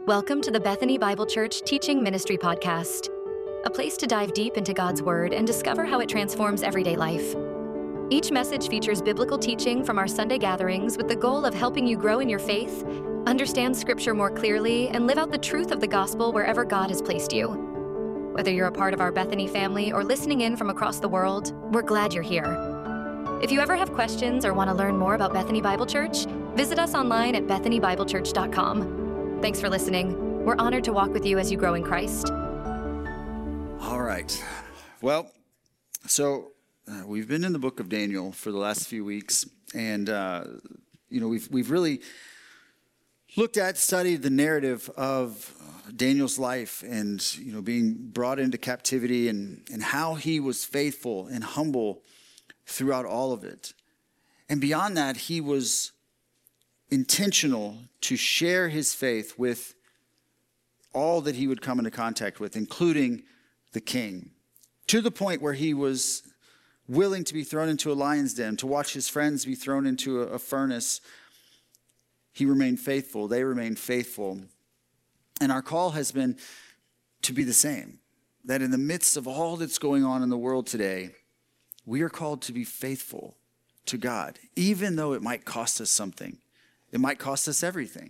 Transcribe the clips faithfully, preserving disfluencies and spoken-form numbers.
Welcome to the Bethany Bible Church Teaching Ministry Podcast, a place to dive deep into God's Word and discover how it transforms everyday life. Each message features biblical teaching from our Sunday gatherings with the goal of helping you grow in your faith, understand Scripture more clearly, and live out the truth of the gospel wherever God has placed you. Whether you're a part of our Bethany family or listening in from across the world, we're glad you're here. If you ever have questions or want to learn more about Bethany Bible Church, visit us online at bethany bible church dot com. Thanks for listening. We're honored to walk with you as you grow in Christ. All right. Well, so uh, we've been in the book of Daniel for the last few weeks, and uh, you know we've we've really looked at, studied the narrative of Daniel's life, and you know being brought into captivity, and and how he was faithful and humble throughout all of it. And beyond that, he was intentional to share his faith with all that he would come into contact with, including the king, to the point where he was willing to be thrown into a lion's den, to watch his friends be thrown into a, a furnace. He remained faithful. They remained faithful. And our call has been to be the same, that in the midst of all that's going on in the world today, we are called to be faithful to God, even though it might cost us something. It might cost us everything.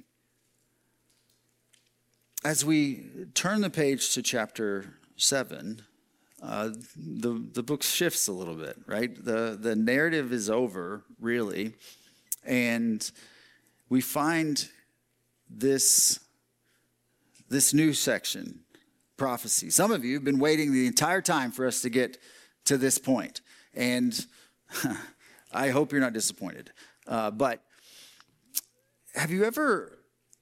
As we turn the page to chapter seven, uh, the, the book shifts a little bit, right? The, the narrative is over, really, and we find this, this new section, prophecy. Some of you have been waiting the entire time for us to get to this point, and I hope you're not disappointed. Uh, but have you ever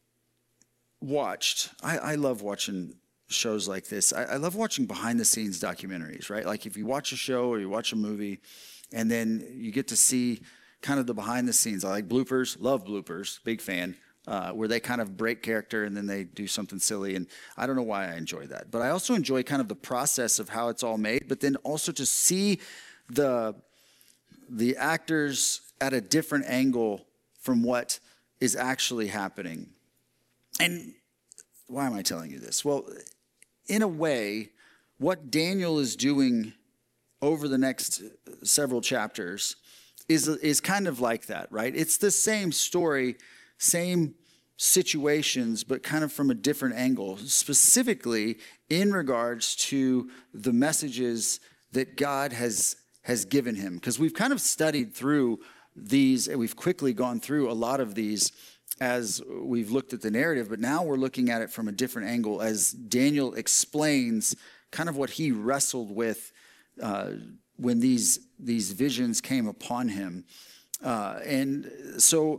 watched, I, I love watching shows like this. I, I love watching behind the scenes documentaries, right? Like if you watch a show or you watch a movie and then you get to see kind of the behind the scenes. I like bloopers, love bloopers, big fan, uh, where they kind of break character and then they do something silly. And I don't know why I enjoy that, but I also enjoy kind of the process of how it's all made, but then also to see the, the actors at a different angle from what is actually happening. And why am I telling you this? Well, in a way, what Daniel is doing over the next several chapters is, is kind of like that, right? It's the same story, same situations, but kind of from a different angle, specifically in regards to the messages that God has, has given him. Because we've kind of studied through these, and we've quickly gone through a lot of these as we've looked at the narrative, but now we're looking at it from a different angle as Daniel explains kind of what he wrestled with uh, when these these visions came upon him. Uh, and so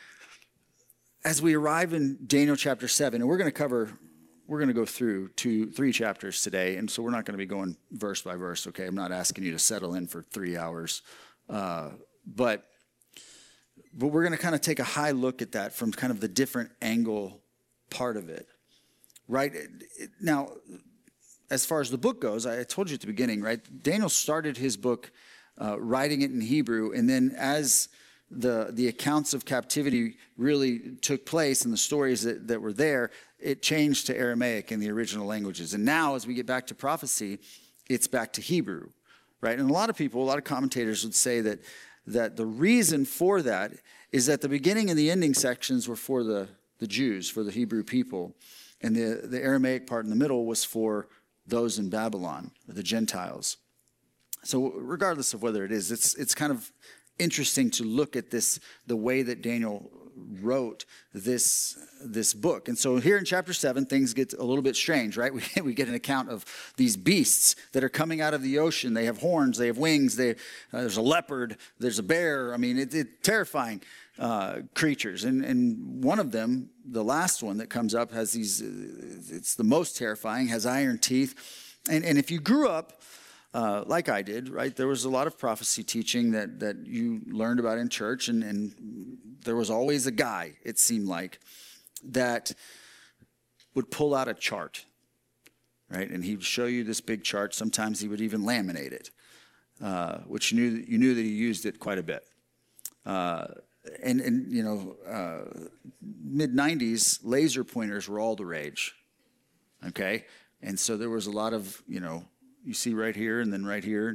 as we arrive in Daniel chapter seven, and we're going to cover, we're going to go through two, three chapters today, and so we're not going to be going verse by verse, okay? I'm not asking you to settle in for three hours, uh, but But we're going to kind of take a high look at that from kind of the different angle part of it, right? Now, as far as the book goes, I told you at the beginning, right? Daniel started his book uh, writing it in Hebrew, and then as the the accounts of captivity really took place and the stories that, that were there, it changed to Aramaic in the original languages. And now, as we get back to prophecy, it's back to Hebrew, right? And a lot of people, a lot of commentators would say that that the reason for that is that the beginning and the ending sections were for the, the Jews, for the Hebrew people, and the, the Aramaic part in the middle was for those in Babylon, the Gentiles. So regardless of whether it is, it's it's kind of interesting to look at this, the way that Daniel wrote this this book. And so here in chapter seven, things get a little bit strange, right? We, we get an account of these beasts that are coming out of the ocean. They have horns, they have wings, they, uh, there's a leopard, there's a bear. I mean, it's it, terrifying uh, creatures. And, and one of them, the last one that comes up, has these, uh, it's the most terrifying, has iron teeth. And, and if you grew up Uh, like I did, right? There was a lot of prophecy teaching that that you learned about in church, and, and there was always a guy, it seemed like, that would pull out a chart, right? And he would show you this big chart. Sometimes he would even laminate it, uh, which you knew you knew that he used it quite a bit. Uh, and, and you know, uh, mid nineties, laser pointers were all the rage, okay? And so there was a lot of, you know, you see right here and then right here.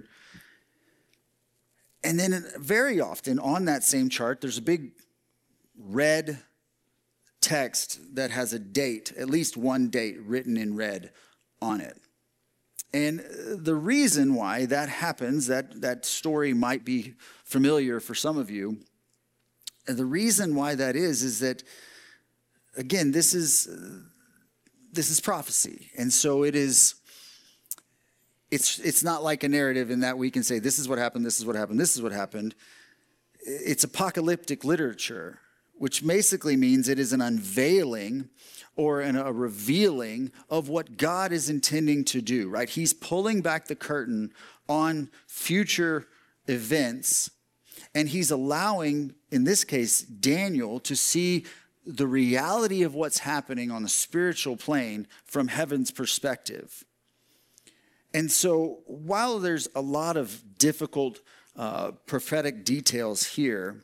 And then very often on that same chart, there's a big red text that has a date, at least one date written in red on it. And the reason why that happens, that, that story might be familiar for some of you. And the reason why that is, is that, again, this is, this is prophecy. And so it is, it's, it's not like a narrative in that we can say, this is what happened, this is what happened, this is what happened. It's apocalyptic literature, which basically means it is an unveiling or an, a revealing of what God is intending to do, right? He's pulling back the curtain on future events, and he's allowing, in this case, Daniel to see the reality of what's happening on the spiritual plane from heaven's perspective. And so while there's a lot of difficult uh, prophetic details here,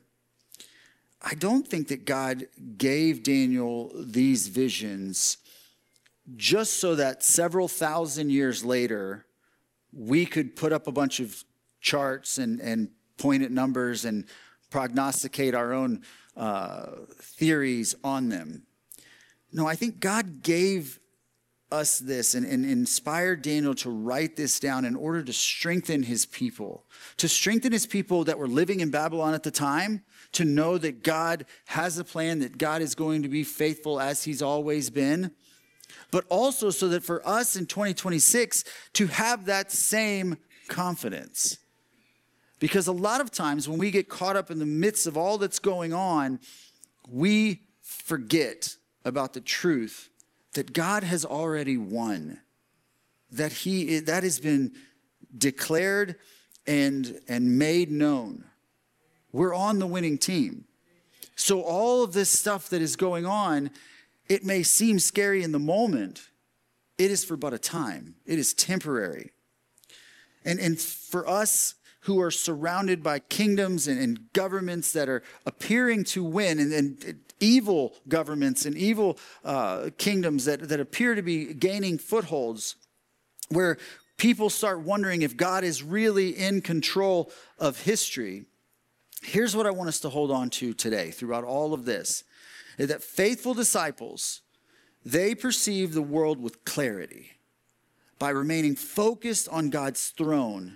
I don't think that God gave Daniel these visions just so that several thousand years later, we could put up a bunch of charts and, and point at numbers and prognosticate our own uh, theories on them. No, I think God gave us this and, and inspired Daniel to write this down in order to strengthen his people, to strengthen his people that were living in Babylon at the time, to know that God has a plan, that God is going to be faithful as he's always been, but also so that for us in twenty twenty-six to have that same confidence. Because a lot of times when we get caught up in the midst of all that's going on, we forget about the truth that God has already won, that he that has been declared and, and made known. We're on the winning team. So all of this stuff that is going on, it may seem scary in the moment. It is for but a time. It is temporary. And, and for us who are surrounded by kingdoms and, and governments that are appearing to win, and, and evil governments and evil uh, kingdoms that, that appear to be gaining footholds, where people start wondering if God is really in control of history. Here's what I want us to hold on to today throughout all of this, is that faithful disciples, they perceive the world with clarity by remaining focused on God's throne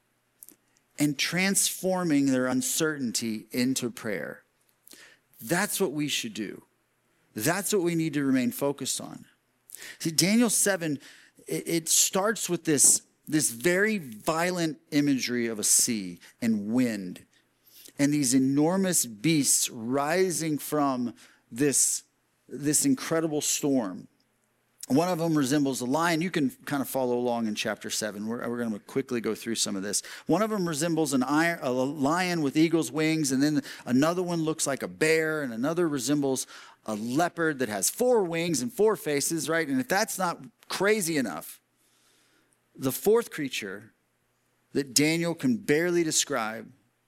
and transforming their uncertainty into prayer. That's what we should do. That's what we need to remain focused on. See, Daniel seven, it, it starts with this, this very violent imagery of a sea and wind and these enormous beasts rising from this, this incredible storm. One of them resembles a lion. You can kind of follow along in chapter seven. We're, we're going to quickly go through some of this. One of them resembles an iron, a lion with eagle's wings, and then another one looks like a bear, and another resembles a leopard that has four wings and four faces, right? And if that's not crazy enough, the fourth creature that Daniel can barely describe,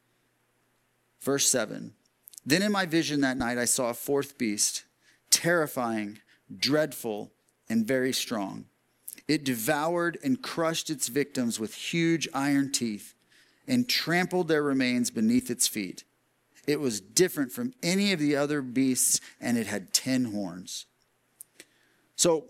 verse seven, then in my vision that night I saw a fourth beast, terrifying, dreadful, and very strong. It devoured and crushed its victims with huge iron teeth and trampled their remains beneath its feet. It was different from any of the other beasts, and it had ten horns. So,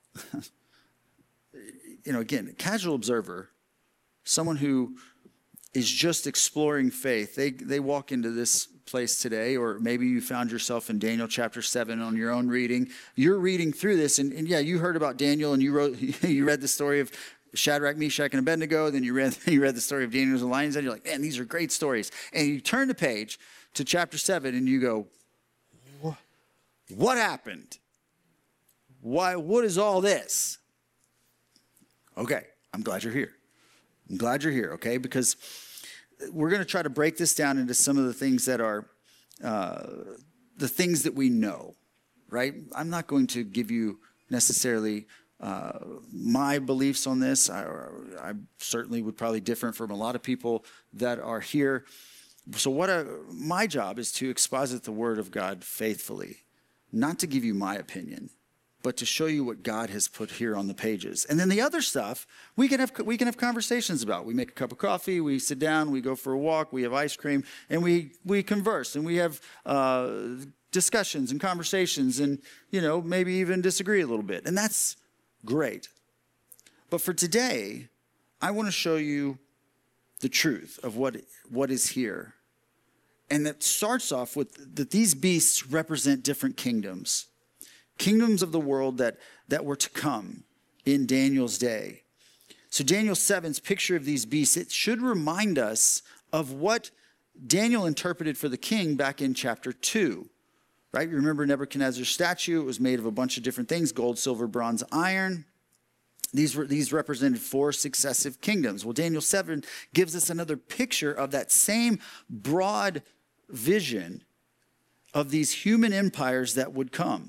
you know, again, casual observer, someone who is just exploring faith, they, they walk into this place today, or maybe you found yourself in Daniel chapter seven on your own reading. You're reading through this, and, and yeah, you heard about Daniel, and you wrote, you read the story of Shadrach, Meshach, and Abednego. Then you read, you read the story of Daniel and the lions, and you're like, man, these are great stories. And you turn the page to chapter seven, and you go, what happened? Why? What is all this? Okay, I'm glad you're here. I'm glad you're here, okay? Because we're going to try to break this down into some of the things that are uh, the things that we know, right? I'm not going to give you necessarily uh, my beliefs on this. I, I certainly would probably differ from a lot of people that are here. So what I, my job is to exposit the word of God faithfully, not to give you my opinion, but to show you what God has put here on the pages. And then the other stuff, we can have we can have conversations about. We make a cup of coffee, we sit down, we go for a walk, we have ice cream, and we we converse, and we have uh, discussions and conversations, and you know maybe even disagree a little bit, and that's great. But for today, I want to show you the truth of what what is here, and that starts off with that these beasts represent different kingdoms. Kingdoms of the world that, that were to come in Daniel's day. So Daniel seven's picture of these beasts, it should remind us of what Daniel interpreted for the king back in chapter two. Right? You remember Nebuchadnezzar's statue? It was made of a bunch of different things, gold, silver, bronze, iron. These were these represented four successive kingdoms. Well, Daniel seven gives us another picture of that same broad vision of these human empires that would come.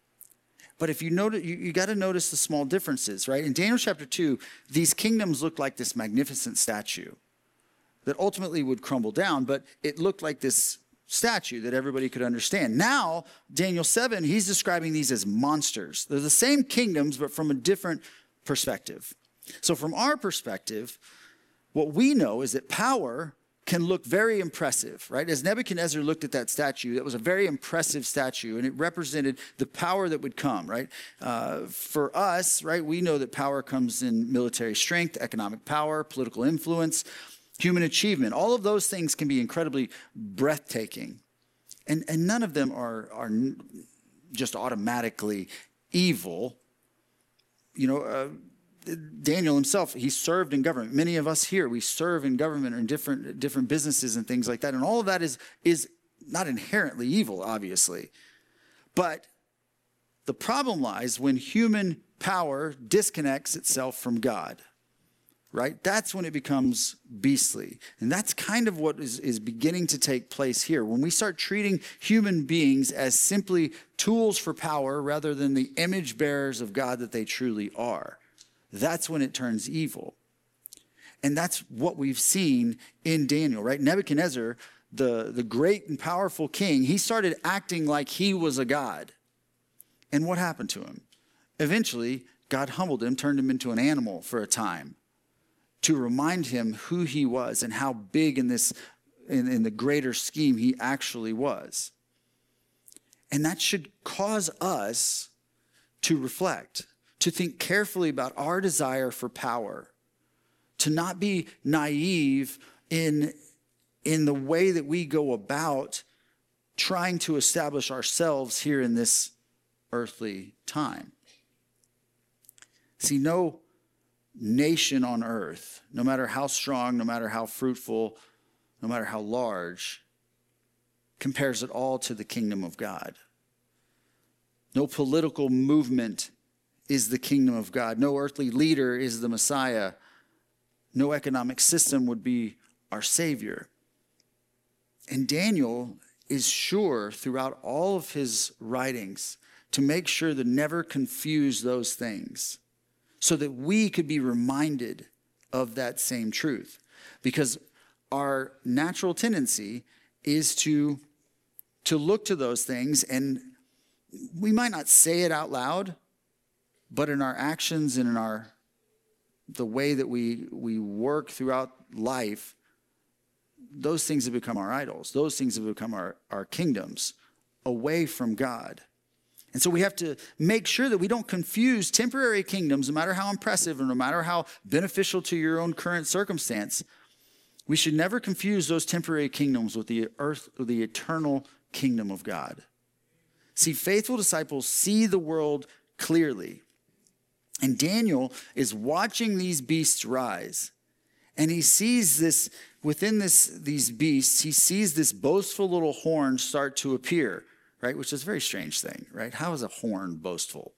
But if you notice, you, you got to notice the small differences, right? In Daniel chapter two, these kingdoms looked like this magnificent statue that ultimately would crumble down, but it looked like this statue that everybody could understand. Now, Daniel seven, he's describing these as monsters. They're the same kingdoms, but from a different perspective. So from our perspective, what we know is that power can look very impressive, right? As Nebuchadnezzar looked at that statue, that was a very impressive statue, and it represented the power that would come, right? Uh, for us, right, we know that power comes in military strength, economic power, political influence, human achievement. All of those things can be incredibly breathtaking, and, and none of them are, are just automatically evil. You know, uh, Daniel himself, he served in government. Many of us here, we serve in government or in different different businesses and things like that. And all of that is, is not inherently evil, obviously. But the problem lies when human power disconnects itself from God, right? That's when it becomes beastly. And that's kind of what is, is beginning to take place here. When we start treating human beings as simply tools for power rather than the image bearers of God that they truly are. That's when it turns evil. And that's what we've seen in Daniel, right? Nebuchadnezzar, the, the great and powerful king, he started acting like he was a god. And what happened to him? Eventually, God humbled him, turned him into an animal for a time to remind him who he was and how big in this, in, in the greater scheme he actually was. And that should cause us to reflect, to think carefully about our desire for power, to not be naive in, in the way that we go about trying to establish ourselves here in this earthly time. See, no nation on earth, no matter how strong, no matter how fruitful, no matter how large, compares at all to the kingdom of God. No political movement is the kingdom of God. No earthly leader is the Messiah. No economic system would be our Savior. And Daniel is sure throughout all of his writings to make sure to never confuse those things so that we could be reminded of that same truth. Because our natural tendency is to, to look to those things, and we might not say it out loud, but in our actions and in our the way that we we work throughout life, those things have become our idols. Those things have become our, our kingdoms away from God. And so we have to make sure that we don't confuse temporary kingdoms, no matter how impressive and no matter how beneficial to your own current circumstance. We should never confuse those temporary kingdoms with the earth, with the eternal kingdom of God. See, faithful disciples see the world clearly. And Daniel is watching these beasts rise. And he sees this, within this, these beasts, he sees this boastful little horn start to appear, right? Which is a very strange thing, right? How is a horn boastful?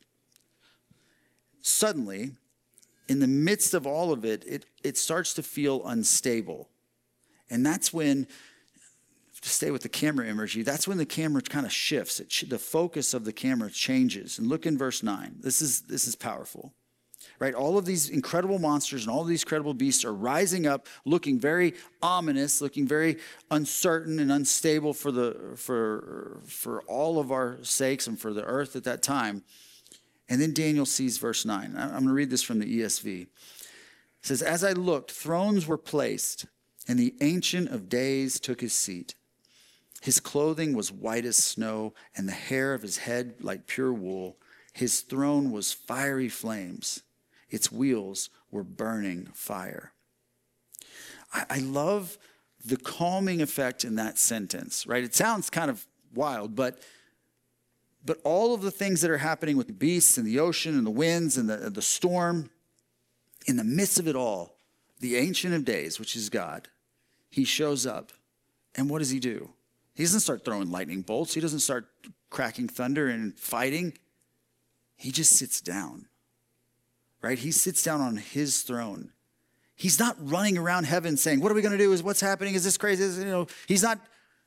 Suddenly, in the midst of all of it, it, it starts to feel unstable. And that's when, to stay with the camera imagery, that's when the camera kind of shifts. It, the focus of the camera changes. And look in verse nine. This is, this is powerful. right? All of these incredible monsters and all of these incredible beasts are rising up, looking very ominous, looking very uncertain and unstable for the for for all of our sakes and for the earth at that time. And then Daniel sees verse nine. I'm going to read this from the E S V. It says, "As I looked, thrones were placed, and the Ancient of Days took his seat. His clothing was white as snow, and the hair of his head like pure wool. His throne was fiery flames. Its wheels were burning fire." I, I love the calming effect in that sentence, right? It sounds kind of wild, but but all of the things that are happening with the beasts and the ocean and the winds and the, the storm, in the midst of it all, the Ancient of Days, which is God, he shows up. And what does he do? He doesn't start throwing lightning bolts. He doesn't start cracking thunder and fighting. He just sits down, right? He sits down on his throne. He's not running around heaven saying, what are we going to do? Is what's happening? Is this crazy? Is, you know, he's not,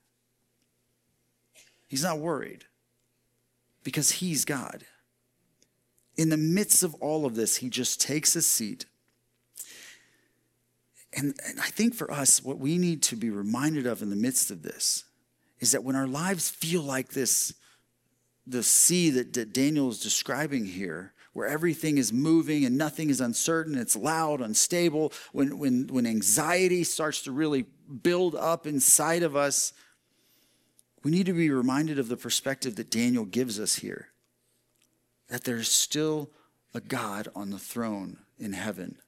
he's not worried because he's God. In the midst of all of this, he just takes a seat. And, and I think for us, what we need to be reminded of in the midst of this is that when our lives feel like this, the sea that, that Daniel is describing here, where everything is moving and nothing is uncertain, it's loud, unstable, when, when, when anxiety starts to really build up inside of us, we need to be reminded of the perspective that Daniel gives us here, that there's still a God on the throne in heaven.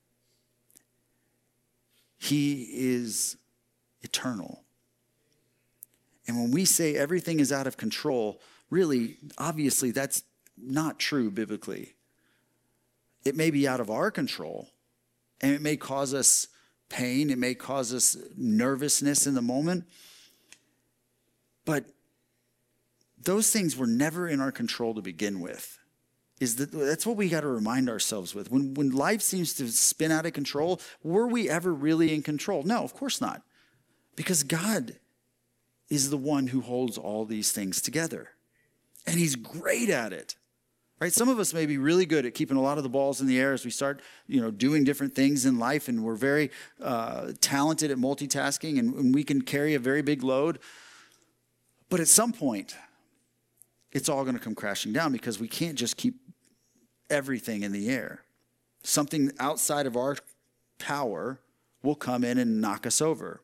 He is eternal. And when we say everything is out of control, really, obviously, that's not true biblically. It may be out of our control, and it may cause us pain. It may cause us nervousness in the moment. But those things were never in our control to begin with. Is that that's what we got to remind ourselves with. When, when life seems to spin out of control, were we ever really in control? No, of course not. Because God is the one who holds all these things together. And he's great at it. Right? Some of us may be really good at keeping a lot of the balls in the air as we start, you know, doing different things in life, and we're very uh, talented at multitasking, and, and we can carry a very big load. But at some point, it's all going to come crashing down because we can't just keep everything in the air. Something outside of our power will come in and knock us over.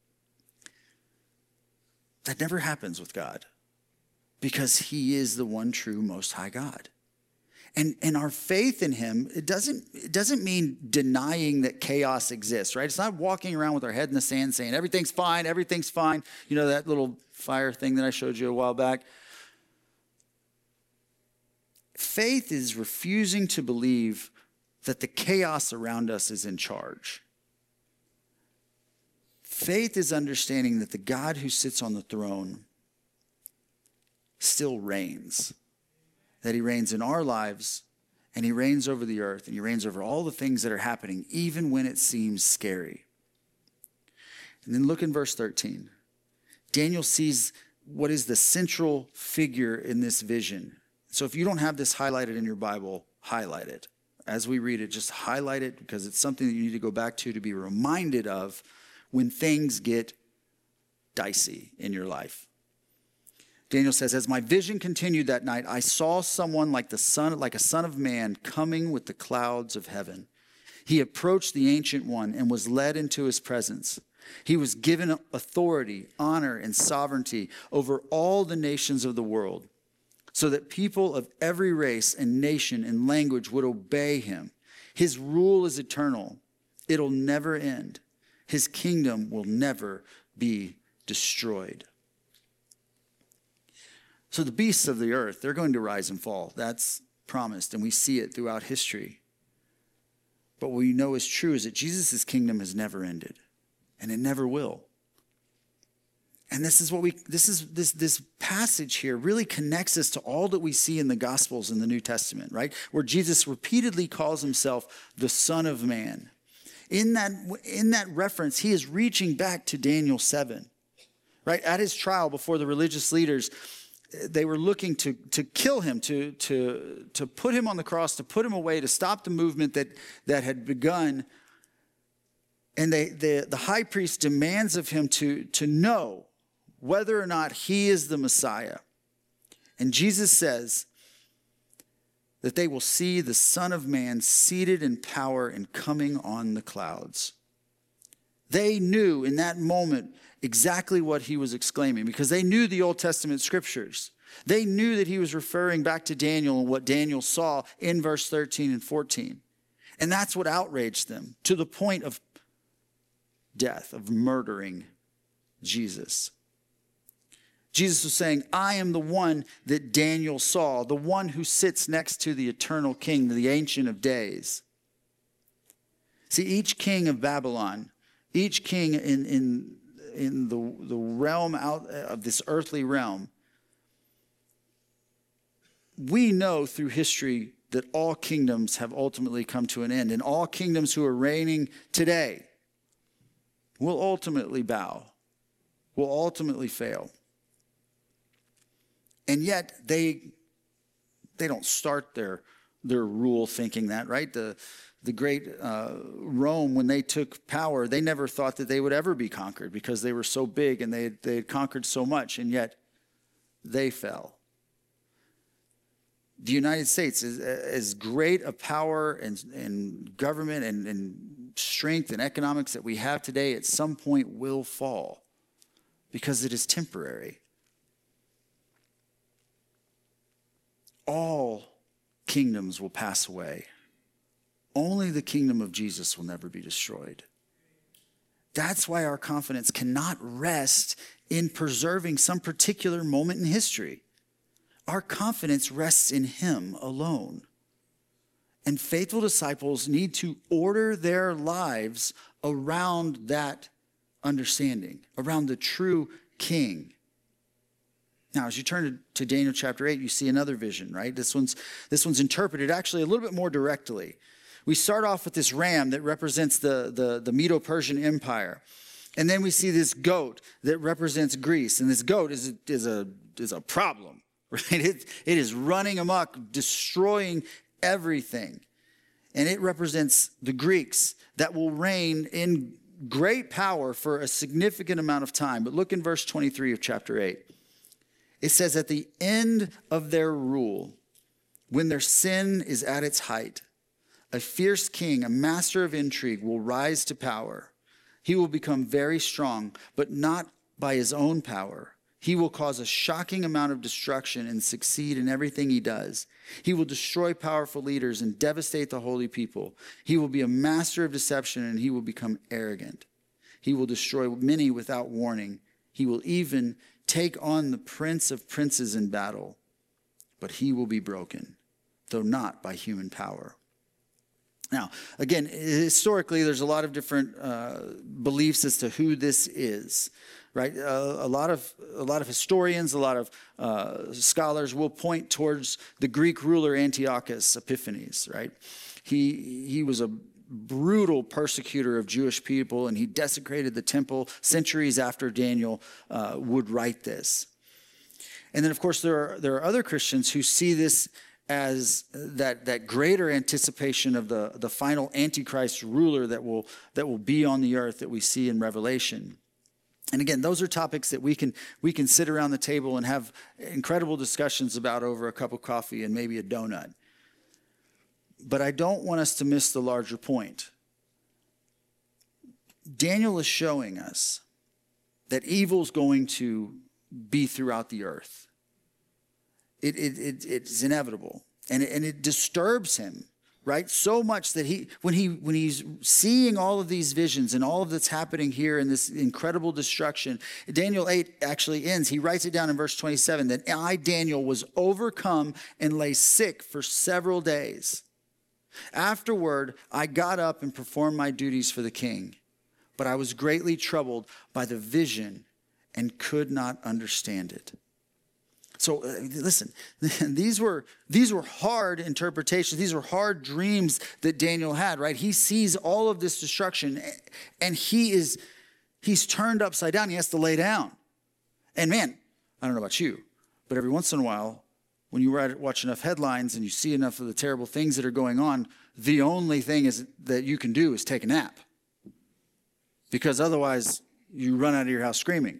That never happens with God because he is the one true Most High God. And, and our faith in him, it doesn't, it doesn't mean denying that chaos exists, right? It's not walking around with our head in the sand saying, everything's fine, everything's fine. You know, that little fire thing that I showed you a while back. Faith is refusing to believe that the chaos around us is in charge. Faith is understanding that the God who sits on the throne still reigns. That he reigns in our lives, and he reigns over the earth, and he reigns over all the things that are happening, even when it seems scary. And then look in verse thirteen. Daniel sees what is the central figure in this vision. So if you don't have this highlighted in your Bible, highlight it. As we read it, just highlight it because it's something that you need to go back to to be reminded of when things get dicey in your life. Daniel says, as my vision continued that night, I saw someone like the son, like a son of man coming with the clouds of heaven. He approached the Ancient One and was led into his presence. He was given authority, honor, and sovereignty over all the nations of the world, so that people of every race and nation and language would obey him. His rule is eternal. It'll never end. His kingdom will never be destroyed. So the beasts of the earth, they're going to rise and fall. That's promised, and we see it throughout history. But what we know is true is that Jesus' kingdom has never ended, and it never will. And this is what we, this is this this passage here really connects us to all that we see in the Gospels in the New Testament, right? Where Jesus repeatedly calls himself the Son of Man. In that, in that reference, he is reaching back to Daniel seven, right? At his trial before the religious leaders, they were looking to, to kill him, to, to, to put him on the cross, to put him away, to stop the movement that, that had begun. And they, the, the high priest demands of him to, to know whether or not he is the Messiah. And Jesus says that they will see the Son of Man seated in power and coming on the clouds. They knew in that moment exactly what he was exclaiming because they knew the Old Testament scriptures. They knew that he was referring back to Daniel and what Daniel saw in verse thirteen and fourteen. And that's what outraged them to the point of death, of murdering Jesus. Jesus was saying, I am the one that Daniel saw, the one who sits next to the eternal king, the Ancient of Days. See, each king of Babylon, each king in, in, in the, the realm out of this earthly realm, we know through history that all kingdoms have ultimately come to an end, and all kingdoms who are reigning today will ultimately bow, will ultimately fail. And yet they they don't start their their rule thinking that, right? The the great uh, Rome, when they took power, they never thought that they would ever be conquered because they were so big and they had, they had conquered so much, and yet they fell. The United States is as great a power and, and government and, and strength and economics that we have today at some point will fall because it is temporary. All kingdoms will pass away. Only the kingdom of Jesus will never be destroyed. That's why our confidence cannot rest in preserving some particular moment in history. Our confidence rests in him alone. And faithful disciples need to order their lives around that understanding, around the true king. Now, as you turn to Daniel chapter eight, you see another vision, right? This one's, this one's interpreted actually a little bit more directly. We start off with this ram that represents the, the, the Medo-Persian Empire. And then we see this goat that represents Greece. And this goat is, is, a, is a problem, right? It, it is running amok, destroying everything. And it represents the Greeks that will reign in great power for a significant amount of time. But look in verse twenty-three of chapter eight. It says, at the end of their rule, when their sin is at its height, a fierce king, a master of intrigue, will rise to power. He will become very strong, but not by his own power. He will cause a shocking amount of destruction and succeed in everything he does. He will destroy powerful leaders and devastate the holy people. He will be a master of deception, and he will become arrogant. He will destroy many without warning. He will even take on the prince of princes in battle, but he will be broken, though not by human power. Now, again, historically, there's a lot of different uh, beliefs as to who this is, right? Uh, a lot of a lot of historians, a lot of uh, scholars will point towards the Greek ruler Antiochus Epiphanes, right? He he was a brutal persecutor of Jewish people, and he desecrated the temple centuries after Daniel uh, would write this. And then, of course, there are there are other Christians who see this as that that greater anticipation of the, the final Antichrist ruler that will that will be on the earth that we see in Revelation. And again, those are topics that we can we can sit around the table and have incredible discussions about over a cup of coffee and maybe a donut. But I don't want us to miss the larger point. Daniel is showing us that evil is going to be throughout the earth. It, it, it, it's inevitable. And it, and it disturbs him, right? So much that he, when he, when he's seeing all of these visions and all of that's happening here in this incredible destruction, Daniel eight actually ends. He writes it down in verse twenty-seven that I, Daniel, was overcome and lay sick for several days. Afterward, I got up and performed my duties for the king, but I was greatly troubled by the vision and could not understand it. So uh, listen, these were these were hard interpretations. These were hard dreams that Daniel had, right? He sees all of this destruction and he is he's turned upside down. He has to lay down. And man, I don't know about you, But every once in a while, when you watch enough headlines and you see enough of the terrible things that are going on, the only thing is that you can do is take a nap. Because otherwise, you run out of your house screaming.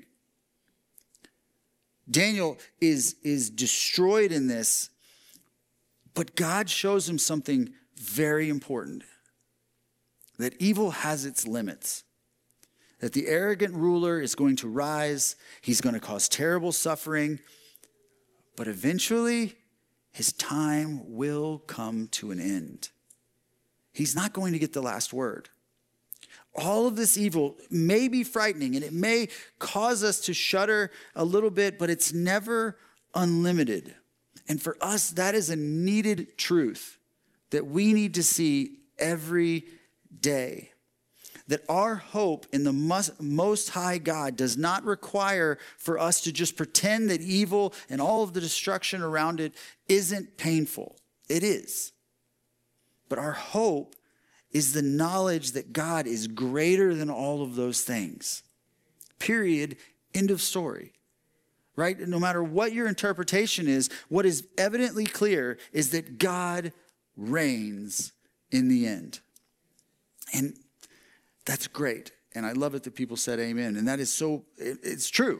Daniel is, is destroyed in this, but God shows him something very important. That evil has its limits. That the arrogant ruler is going to rise. He's going to cause terrible suffering. But eventually, his time will come to an end. He's not going to get the last word. All of this evil may be frightening and it may cause us to shudder a little bit, but it's never unlimited. And for us, that is a needed truth that we need to see every day. That our hope in the Most High God does not require for us to just pretend that evil and all of the destruction around it isn't painful. It is. But our hope is the knowledge that God is greater than all of those things. Period. End of story. Right? No matter what your interpretation is, what is evidently clear is that God reigns in the end. And that's great. And I love it that people said amen. And that is so, it, it's true.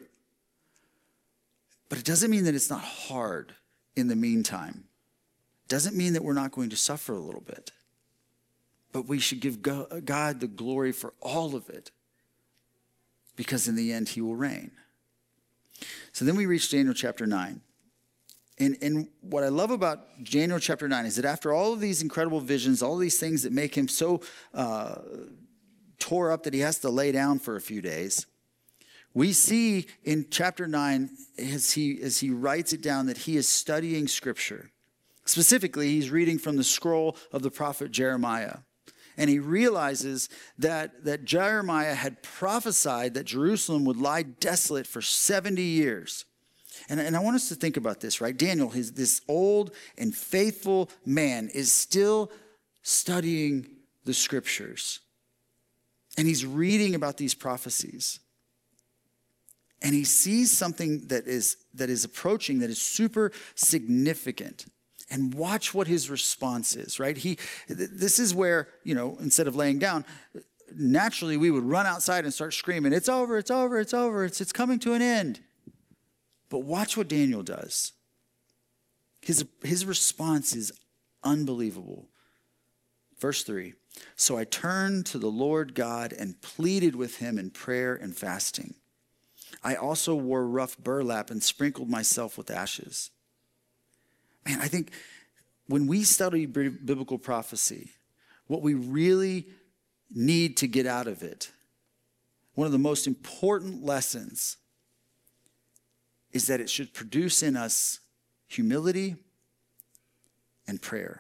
But it doesn't mean that it's not hard in the meantime. It doesn't mean that we're not going to suffer a little bit. But we should give God the glory for all of it. Because in the end, he will reign. So then we reach Daniel chapter nine. And, and what I love about Daniel chapter nine is that after all of these incredible visions, all of these things that make him so uh, tore up that he has to lay down for a few days, we see in chapter nine, as he, as he writes it down, that he is studying scripture. Specifically, he's reading from the scroll of the prophet Jeremiah. And he realizes that, that Jeremiah had prophesied that Jerusalem would lie desolate for seventy years. And, and I want us to think about this, right? Daniel, his, this old and faithful man, is still studying the scriptures. And he's reading about these prophecies. And he sees something that is, that is approaching that is super significant. And watch what his response is, right? He, this is where, you know, instead of laying down, naturally we would run outside and start screaming, it's over, it's over, it's over, it's, it's coming to an end. But watch what Daniel does. His, his response is unbelievable. Verse three, so I turned to the Lord God and pleaded with him in prayer and fasting. I also wore rough burlap and sprinkled myself with ashes. Man, I think when we study biblical prophecy, what we really need to get out of it, one of the most important lessons is that it should produce in us humility and prayer.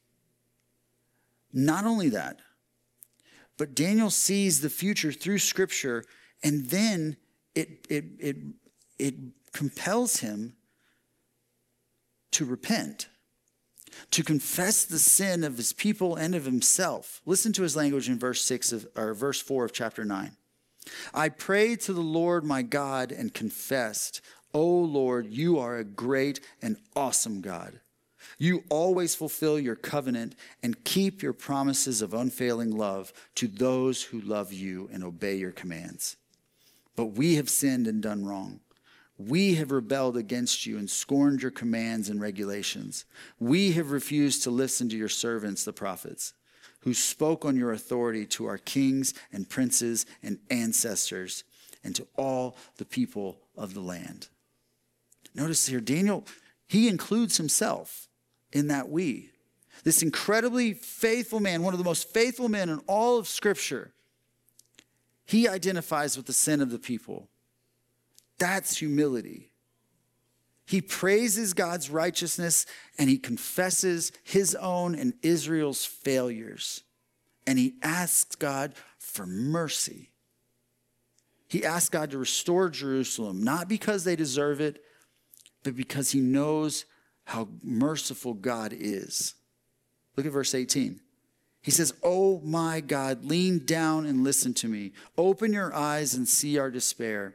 Not only that, but Daniel sees the future through Scripture, and then it, it, it, it compels him to repent, to confess the sin of his people and of himself. Listen to his language in verse six of, or verse four of chapter nine. I prayed to the Lord my God and confessed, O Lord, you are a great and awesome God. You always fulfill your covenant and keep your promises of unfailing love to those who love you and obey your commands. But we have sinned and done wrong. We have rebelled against you and scorned your commands and regulations. We have refused to listen to your servants, the prophets, who spoke on your authority to our kings and princes and ancestors and to all the people of the land. Notice here, Daniel, he includes himself in that we. This incredibly faithful man, one of the most faithful men in all of Scripture, he identifies with the sin of the people. That's humility. He praises God's righteousness and he confesses his own and Israel's failures. And he asks God for mercy. He asks God to restore Jerusalem, not because they deserve it, but because he knows how merciful God is. Look at verse eighteen. He says, "Oh my God, lean down and listen to me. Open your eyes and see our despair.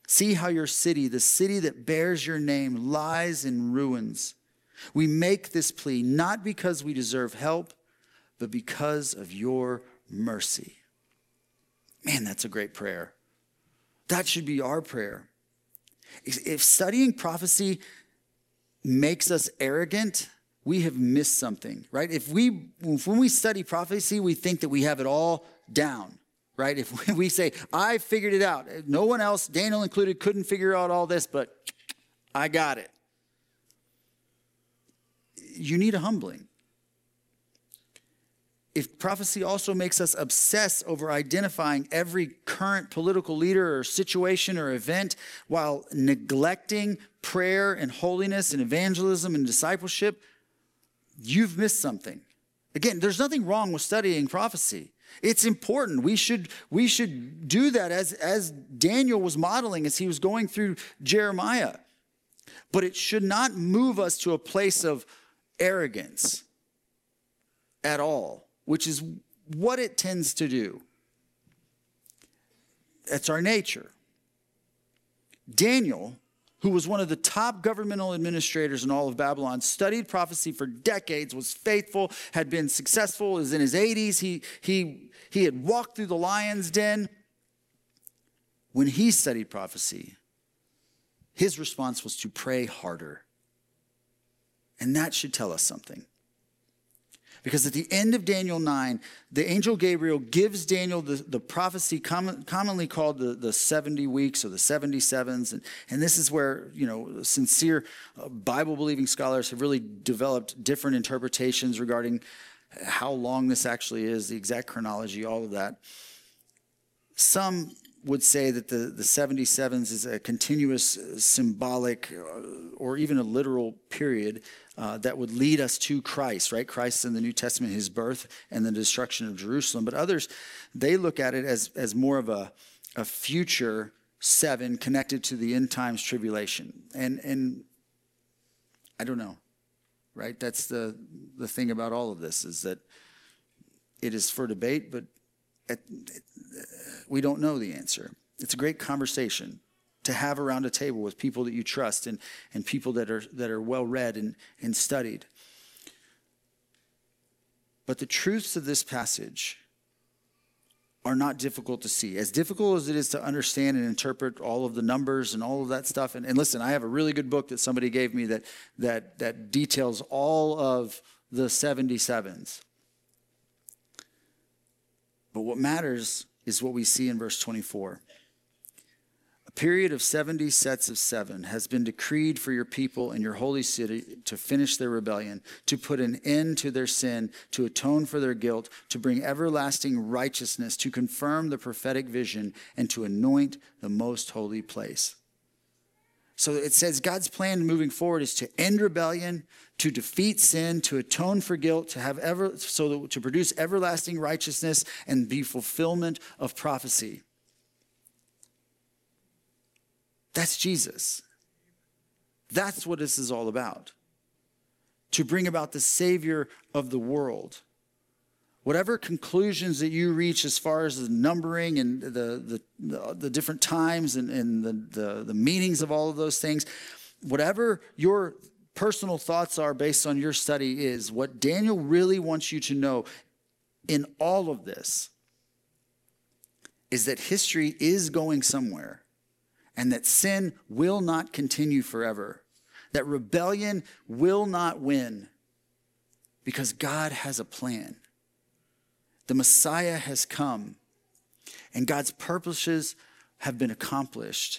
See how your city, the city that bears your name, lies in ruins. We make this plea not because we deserve help, but because of your mercy. Man, that's a great prayer. That should be our prayer. If studying prophecy makes us arrogant, we have missed something, right? If we, if when we study prophecy, we think that we have it all down, right? If we say, I figured it out. No one else, Daniel included, couldn't figure out all this, but I got it. You need a humbling. If prophecy also makes us obsess over identifying every current political leader or situation or event while neglecting prayer and holiness and evangelism and discipleship, you've missed something. Again, there's nothing wrong with studying prophecy. It's important. We should, we should do that as, as Daniel was modeling as he was going through Jeremiah. But it should not move us to a place of arrogance at all, which is what it tends to do. That's our nature. Daniel, who was one of the top governmental administrators in all of Babylon, studied prophecy for decades, was faithful, had been successful, is in his eighties. He, he, he had walked through the lion's den. When he studied prophecy, his response was to pray harder. And that should tell us something. Because at the end of Daniel nine, the angel Gabriel gives Daniel the, the prophecy common, commonly called the, the seventy weeks or the seventy sevens. And, and this is where, you know, sincere uh, Bible-believing scholars have really developed different interpretations regarding how long this actually is, the exact chronology, all of that. Some would say that the, the seventy sevens is a continuous uh, symbolic uh, or even a literal period uh, that would lead us to Christ, right? Christ in the New Testament, his birth and the destruction of Jerusalem. But others, they look at it as, as more of a, a future seven connected to the end times tribulation. And, and I don't know, right? That's the, the thing about all of this is that it is for debate, but at, we don't know the answer. It's a great conversation to have around a table with people that you trust and, and people that are that are well read and, and studied. But the truths of this passage are not difficult to see. As difficult as it is to understand and interpret all of the numbers and all of that stuff. And, and listen, I have a really good book that somebody gave me that that that details all of the seventy-sevens. But what matters is what we see in verse twenty-four. A period of seventy sets of seven has been decreed for your people and your holy city to finish their rebellion, to put an end to their sin, to atone for their guilt, to bring everlasting righteousness, to confirm the prophetic vision, and to anoint the most holy place. So it says God's plan moving forward is to end rebellion, to defeat sin, to atone for guilt, to have ever so that, to produce everlasting righteousness and be fulfillment of prophecy. That's Jesus. That's what this is all about. To bring about the Savior of the world. Whatever conclusions that you reach as far as the numbering and the, the, the different times and, and the, the, the meanings of all of those things, whatever your personal thoughts are based on your study is, what Daniel really wants you to know in all of this is that history is going somewhere and that sin will not continue forever, that rebellion will not win because God has a plan. The Messiah has come, and God's purposes have been accomplished.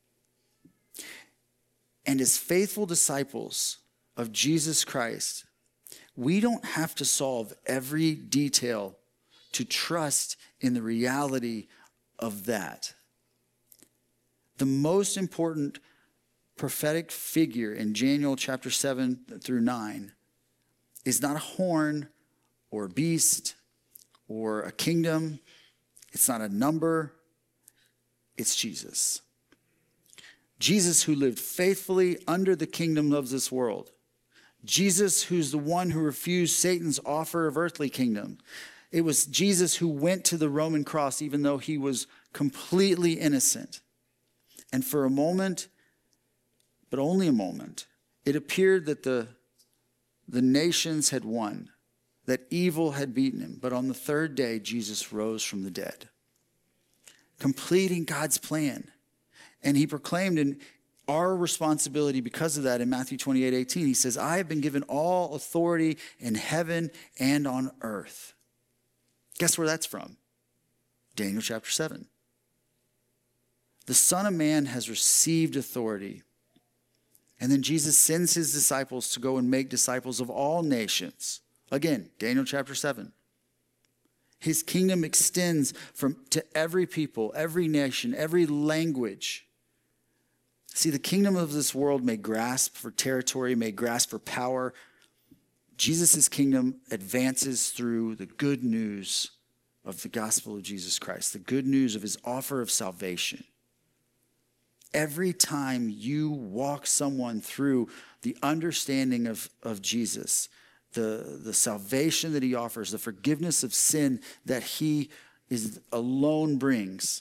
And as faithful disciples of Jesus Christ, we don't have to solve every detail to trust in the reality of that. The most important prophetic figure in Daniel chapter seven through nine is not a horn or a beast or a kingdom. It's not a number. It's Jesus. Jesus who lived faithfully under the kingdom of this world. Jesus who's the one who refused Satan's offer of earthly kingdom. It was Jesus who went to the Roman cross even though he was completely innocent. And for a moment, but only a moment, it appeared that the, the nations had won, that evil had beaten him. But on the third day, Jesus rose from the dead, completing God's plan. And he proclaimed in our responsibility because of that in Matthew twenty-eight eighteen. He says, I have been given all authority in heaven and on earth. Guess where that's from? Daniel chapter seven. The Son of Man has received authority. And then Jesus sends his disciples to go and make disciples of all nations. Again, Daniel chapter seven. His kingdom extends from to every people, every nation, every language. See, the kingdom of this world may grasp for territory, may grasp for power. Jesus' kingdom advances through the good news of the gospel of Jesus Christ, the good news of his offer of salvation. Every time you walk someone through the understanding of, of Jesus, the, the salvation that he offers, the forgiveness of sin that he is alone brings,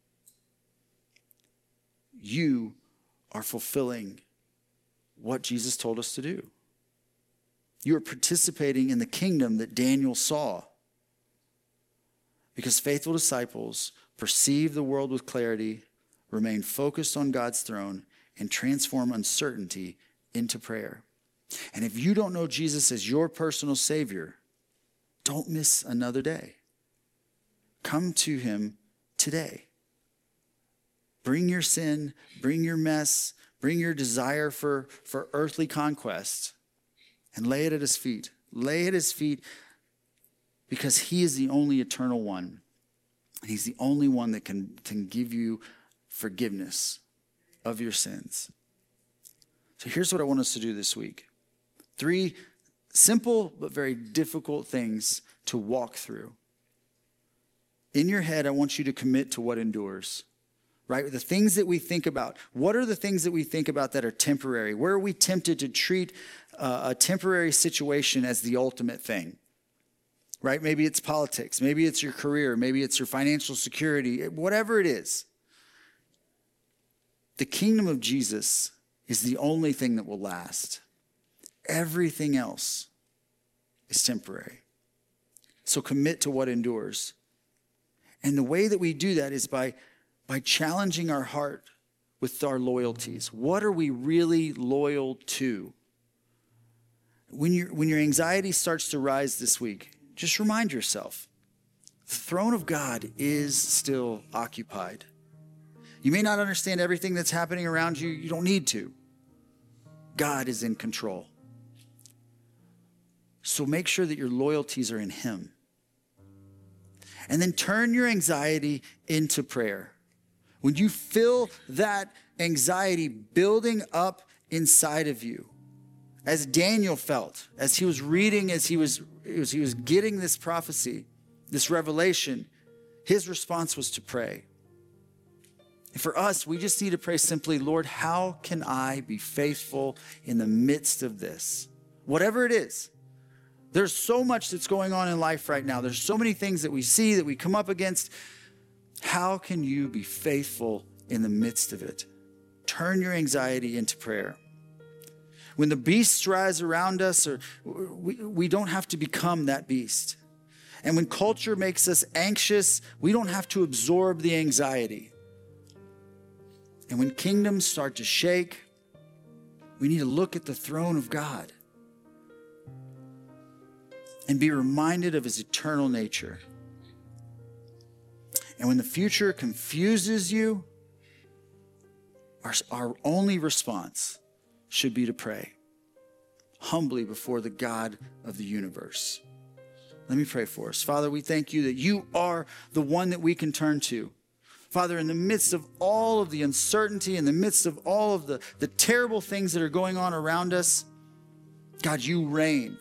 you are fulfilling what Jesus told us to do. You are participating in the kingdom that Daniel saw. Because faithful disciples perceive the world with clarity, remain focused on God's throne, and transform uncertainty into prayer. And if you don't know Jesus as your personal Savior, don't miss another day. Come to him today. Bring your sin, bring your mess, bring your desire for, for earthly conquest, and lay it at his feet. Lay it at his feet because he is the only eternal one. And he's the only one that can, can give you forgiveness of your sins. So here's what I want us to do this week. Three simple but very difficult things to walk through. In your head, I want you to commit to what endures. Right? The things that we think about. What are the things that we think about that are temporary? Where are we tempted to treat uh, a temporary situation as the ultimate thing? Right? Maybe it's politics. Maybe it's your career. Maybe it's your financial security. Whatever it is. The kingdom of Jesus is the only thing that will last. Everything else is temporary. So commit to what endures. And the way that we do that is by By challenging our heart with our loyalties. What are we really loyal to? When, you when your anxiety starts to rise this week, just remind yourself, the throne of God is still occupied. You may not understand everything that's happening around you. You don't need to. God is in control. So make sure that your loyalties are in him. And then turn your anxiety into prayer. When you feel that anxiety building up inside of you, as Daniel felt, as he was reading, as he was, as he was getting this prophecy, this revelation, his response was to pray. And for us, we just need to pray simply, Lord, how can I be faithful in the midst of this? Whatever it is. There's so much that's going on in life right now. There's so many things that we see, that we come up against. How can you be faithful in the midst of it? Turn your anxiety into prayer. When the beasts rise around us, or we, we don't have to become that beast. And when culture makes us anxious, we don't have to absorb the anxiety. And when kingdoms start to shake, we need to look at the throne of God and be reminded of his eternal nature. And when the future confuses you, our, our only response should be to pray humbly before the God of the universe. Let me pray for us. Father, we thank you that you are the one that we can turn to. Father, in the midst of all of the uncertainty, in the midst of all of the, the terrible things that are going on around us, God, you reign.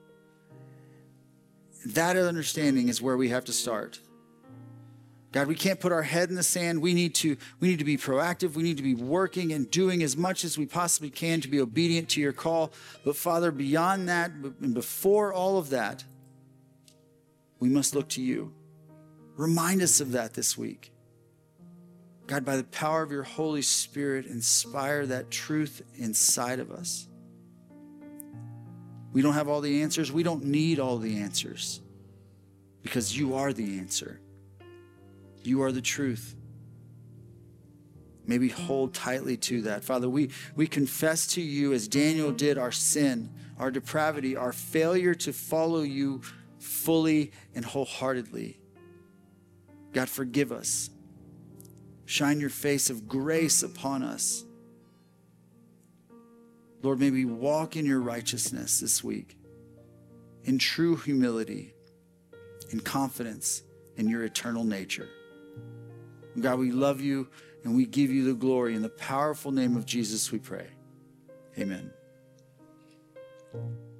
That understanding is where we have to start. God, we can't put our head in the sand. We need to, we need to be proactive. We need to be working and doing as much as we possibly can to be obedient to your call. But Father, beyond that and before all of that, we must look to you. Remind us of that this week. God, by the power of your Holy Spirit, inspire that truth inside of us. We don't have all the answers. We don't need all the answers because you are the answer. You are the truth. May we hold tightly to that. Father, we, we confess to you, as Daniel did, our sin, our depravity, our failure to follow you fully and wholeheartedly. God, forgive us. Shine your face of grace upon us. Lord, may we walk in your righteousness this week, in true humility, in confidence in your eternal nature. God, we love you and we give you the glory. In the powerful name of Jesus we pray. Amen.